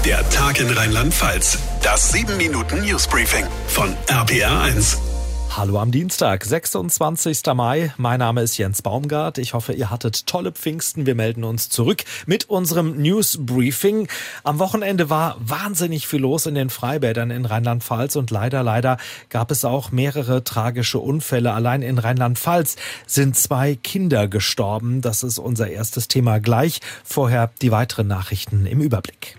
Der Tag in Rheinland-Pfalz. Das 7-Minuten-Newsbriefing von RPR1. Hallo am Dienstag, 26. Mai. Mein Name ist Jens Baumgart. Ich hoffe, ihr hattet tolle Pfingsten. Wir melden uns zurück mit unserem Newsbriefing. Am Wochenende war wahnsinnig viel los in den Freibädern in Rheinland-Pfalz und leider gab es auch mehrere tragische Unfälle. Allein in Rheinland-Pfalz sind 2 Kinder gestorben. Das ist unser erstes Thema gleich. Vorher die weiteren Nachrichten im Überblick.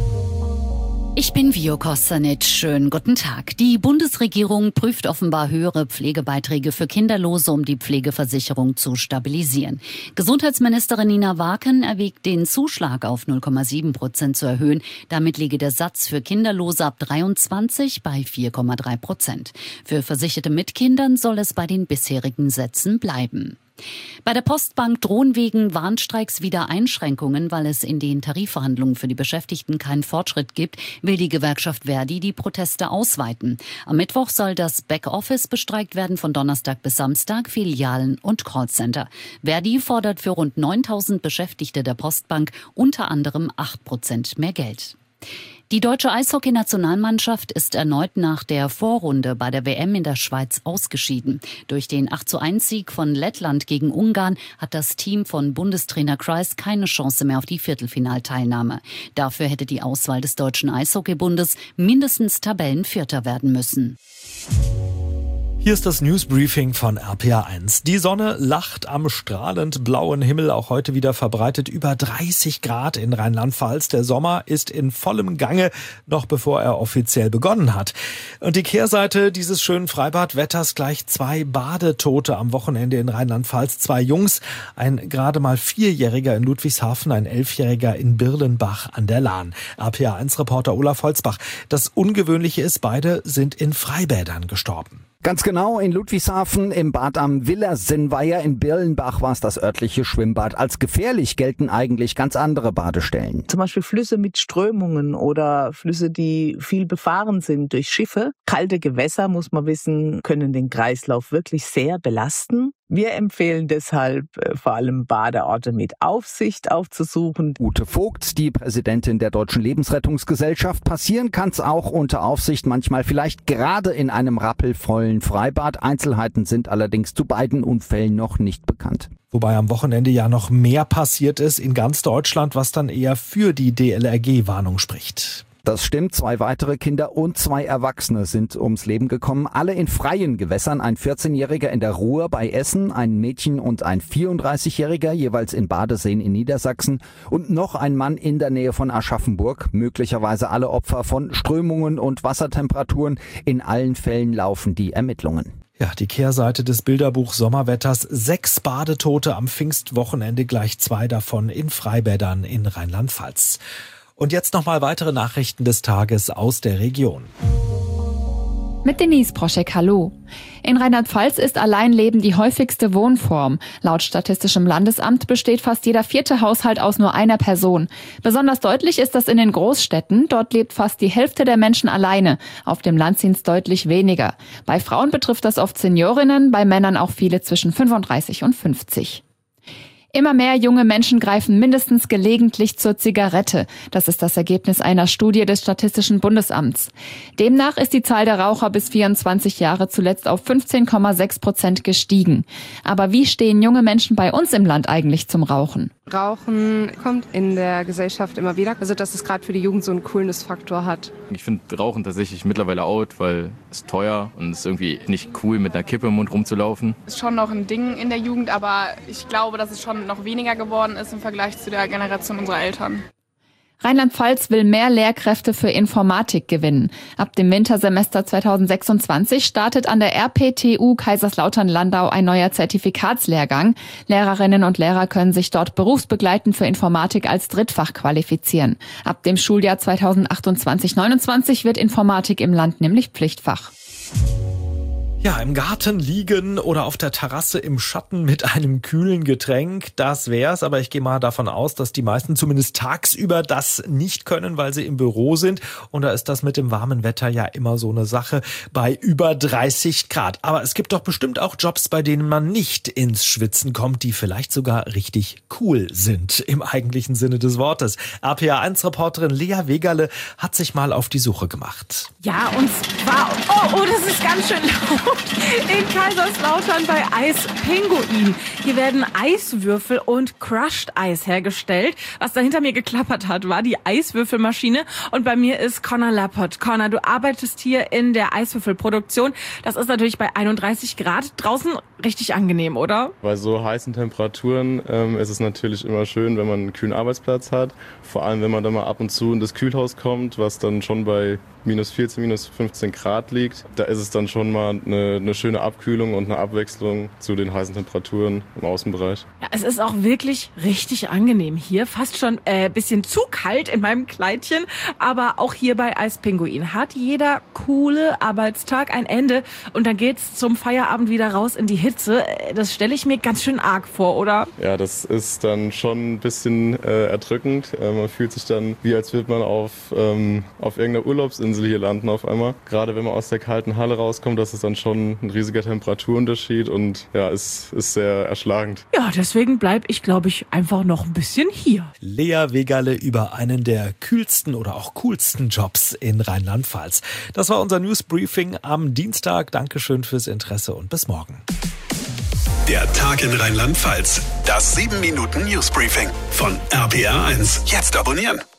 Ich bin Vio Kostanic. Schönen guten Tag. Die Bundesregierung prüft offenbar höhere Pflegebeiträge für Kinderlose, um die Pflegeversicherung zu stabilisieren. Nina Waken erwägt, den Zuschlag auf 0,7% zu erhöhen. Damit liege der Satz für Kinderlose ab 23 bei 4,3%. Für Versicherte mit Kindern soll es bei den bisherigen Sätzen bleiben. Bei der Postbank drohen wegen Warnstreiks wieder Einschränkungen, weil es in den Tarifverhandlungen für die Beschäftigten keinen Fortschritt gibt, will die Gewerkschaft Verdi die Proteste ausweiten. Am Mittwoch soll das Backoffice bestreikt werden, von Donnerstag bis Samstag, Filialen und Callcenter. Verdi fordert für rund 9.000 Beschäftigte der Postbank unter anderem 8% mehr Geld. Die deutsche Eishockey-Nationalmannschaft ist erneut nach der Vorrunde bei der WM in der Schweiz ausgeschieden. Durch den 8:1-Sieg von Lettland gegen Ungarn hat das Team von Bundestrainer Kreis keine Chance mehr auf die Viertelfinalteilnahme. Dafür hätte die Auswahl des Deutschen Eishockeybundes mindestens Tabellenvierter werden müssen. Hier ist das Newsbriefing von RPR1. Die Sonne lacht am strahlend blauen Himmel, auch heute wieder verbreitet über 30 Grad in Rheinland-Pfalz. Der Sommer ist in vollem Gange, noch bevor er offiziell begonnen hat. Und die Kehrseite dieses schönen Freibadwetters: gleich 2 Badetote am Wochenende in Rheinland-Pfalz. 2 Jungs, ein gerade mal 4-Jähriger in Ludwigshafen, ein 11-Jähriger in Birlenbach an der Lahn. RPR1-Reporter Olaf Holzbach. Das Ungewöhnliche ist, beide sind in Freibädern gestorben. Ganz genau, in Ludwigshafen, im Bad am Willersinnweiher, in Birlenbach war es das örtliche Schwimmbad. Als gefährlich gelten eigentlich ganz andere Badestellen. Zum Beispiel Flüsse mit Strömungen oder Flüsse, die viel befahren sind durch Schiffe. Kalte Gewässer, muss man wissen, können den Kreislauf wirklich sehr belasten. Wir empfehlen deshalb vor allem Badeorte mit Aufsicht aufzusuchen. Ute Vogt, die Präsidentin der Deutschen Lebensrettungsgesellschaft. Passieren kann's auch unter Aufsicht, manchmal vielleicht gerade in einem rappelvollen Freibad. Einzelheiten sind allerdings zu beiden Unfällen noch nicht bekannt. Wobei am Wochenende ja noch mehr passiert ist in ganz Deutschland, was dann eher für die DLRG-Warnung spricht. Das stimmt, 2 weitere Kinder und 2 Erwachsene sind ums Leben gekommen, alle in freien Gewässern. Ein 14-Jähriger in der Ruhr bei Essen, ein Mädchen und ein 34-Jähriger, jeweils in Badeseen in Niedersachsen, und noch ein Mann in der Nähe von Aschaffenburg. Möglicherweise alle Opfer von Strömungen und Wassertemperaturen. In allen Fällen laufen die Ermittlungen. Ja, die Kehrseite des Bilderbuch Sommerwetters: 6 Badetote am Pfingstwochenende, gleich 2 davon in Freibädern in Rheinland-Pfalz. Und jetzt nochmal weitere Nachrichten des Tages aus der Region. Mit Denise Proschek, hallo. In Rheinland-Pfalz ist Alleinleben die häufigste Wohnform. Laut Statistischem Landesamt besteht fast jeder 4. Haushalt aus nur einer Person. Besonders deutlich ist das in den Großstädten. Dort lebt fast die Hälfte der Menschen alleine. Auf dem Land sind es deutlich weniger. Bei Frauen betrifft das oft Seniorinnen, bei Männern auch viele zwischen 35 und 50. Immer mehr junge Menschen greifen mindestens gelegentlich zur Zigarette. Das ist das Ergebnis einer Studie des Statistischen Bundesamts. Demnach ist die Zahl der Raucher bis 24 Jahre zuletzt auf 15,6% gestiegen. Aber wie stehen junge Menschen bei uns im Land eigentlich zum Rauchen? Rauchen kommt in der Gesellschaft immer wieder. Also dass es gerade für die Jugend so einen Coolness-Faktor hat. Ich finde Rauchen tatsächlich mittlerweile out, weil es teuer und es ist irgendwie nicht cool, mit einer Kippe im Mund rumzulaufen. Ist schon noch ein Ding in der Jugend, aber ich glaube, dass es schon noch weniger geworden ist im Vergleich zu der Generation unserer Eltern. Rheinland-Pfalz will mehr Lehrkräfte für Informatik gewinnen. Ab dem Wintersemester 2026 startet an der RPTU Kaiserslautern-Landau ein neuer Zertifikatslehrgang. Lehrerinnen und Lehrer können sich dort berufsbegleitend für Informatik als Drittfach qualifizieren. Ab dem Schuljahr 2028/29 wird Informatik im Land nämlich Pflichtfach. Ja, im Garten liegen oder auf der Terrasse im Schatten mit einem kühlen Getränk, das wär's. Aber ich gehe mal davon aus, dass die meisten zumindest tagsüber das nicht können, weil sie im Büro sind. Und da ist das mit dem warmen Wetter ja immer so eine Sache bei über 30 Grad. Aber es gibt doch bestimmt auch Jobs, bei denen man nicht ins Schwitzen kommt, die vielleicht sogar richtig cool sind, im eigentlichen Sinne des Wortes. RPA1-Reporterin Lea Wegerle hat sich mal auf die Suche gemacht. Ja, und zwar, oh, das ist ganz schön laut. In Kaiserslautern bei Eispinguin. Hier werden Eiswürfel und Crushed Eis hergestellt. Was da hinter mir geklappert hat, war die Eiswürfelmaschine. Und bei mir ist Connor Lappert. Connor, du arbeitest hier in der Eiswürfelproduktion. Das ist natürlich bei 31 Grad draußen richtig angenehm, oder? Bei so heißen Temperaturen ist es natürlich immer schön, wenn man einen kühlen Arbeitsplatz hat. Vor allem, wenn man dann mal ab und zu in das Kühlhaus kommt, was dann schon bei minus 14, minus 15 Grad liegt. Da ist es dann schon mal eine schöne Abkühlung und eine Abwechslung zu den heißen Temperaturen im Außenbereich. Ja, es ist auch wirklich richtig angenehm hier. Fast schon bisschen zu kalt in meinem Kleidchen. Aber auch hier bei Eispinguin hat jeder coole Arbeitstag ein Ende. Und dann geht's zum Feierabend wieder raus in die Hitze. Das stelle ich mir ganz schön arg vor, oder? Ja, das ist dann schon ein bisschen erdrückend. Man fühlt sich dann, wie als würde man auf irgendeiner Urlaubsinsel hier landen auf einmal. Gerade wenn man aus der kalten Halle rauskommt, das ist dann schon ein riesiger Temperaturunterschied und ja, ist sehr erschlagend. Ja, deswegen bleibe ich, glaube ich, einfach noch ein bisschen hier. Lea Wegerle über einen der kühlsten oder auch coolsten Jobs in Rheinland-Pfalz. Das war unser Newsbriefing am Dienstag. Dankeschön fürs Interesse und bis morgen. Der Tag in Rheinland-Pfalz. Das 7-Minuten-Newsbriefing von RPA1. Jetzt abonnieren.